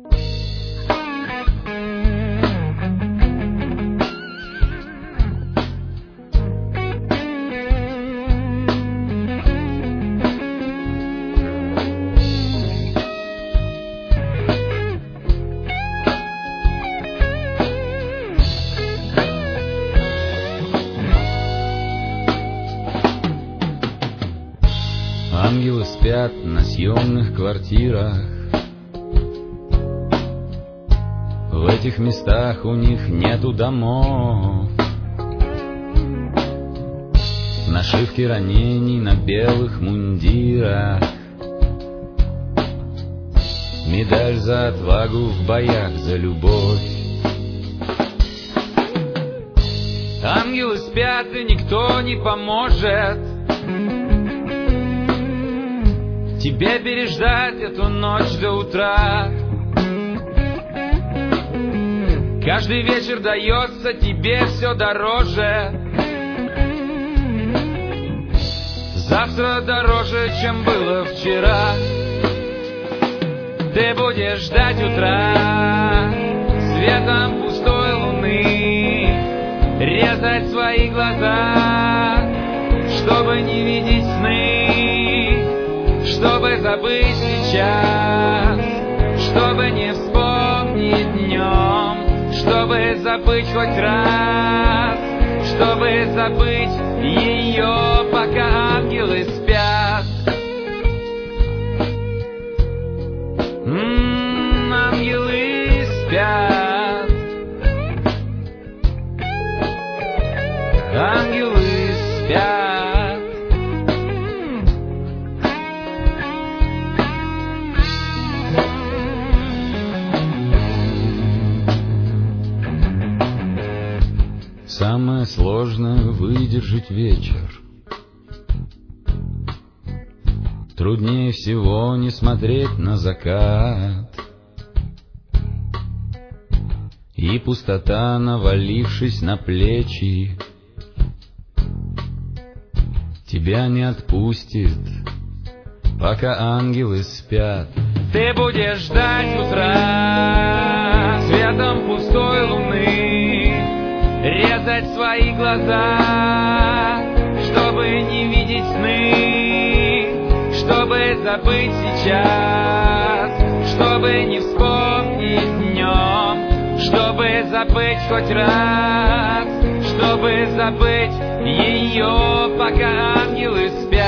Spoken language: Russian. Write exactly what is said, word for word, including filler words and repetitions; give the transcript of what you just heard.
Ангелы спят на съемных квартирах. В этих местах у них нету домов. Нашивки ранений на белых мундирах, медаль за отвагу в боях за любовь. Ангелы спят, и никто не поможет тебе переждать эту ночь до утра. Каждый вечер дается тебе все дороже. Завтра дороже, чем было вчера. Ты будешь ждать утра, светом пустой луны, резать свои глаза, чтобы не видеть сны, чтобы забыть сейчас, чтобы не вспомнить днем, чтобы забыть хоть раз, чтобы забыть ее, пока ангелы спят. М-м, ангелы спят. Ангелы спят. Самое сложное — выдержать вечер. Труднее всего не смотреть на закат. И пустота, навалившись на плечи, тебя не отпустит, пока ангелы спят. Ты будешь ждать утра, светом пустой луны, резать свои глаза, чтобы не видеть сны, чтобы забыть сейчас, чтобы не вспомнить днем, чтобы забыть хоть раз, чтобы забыть ее, пока ангелы спят.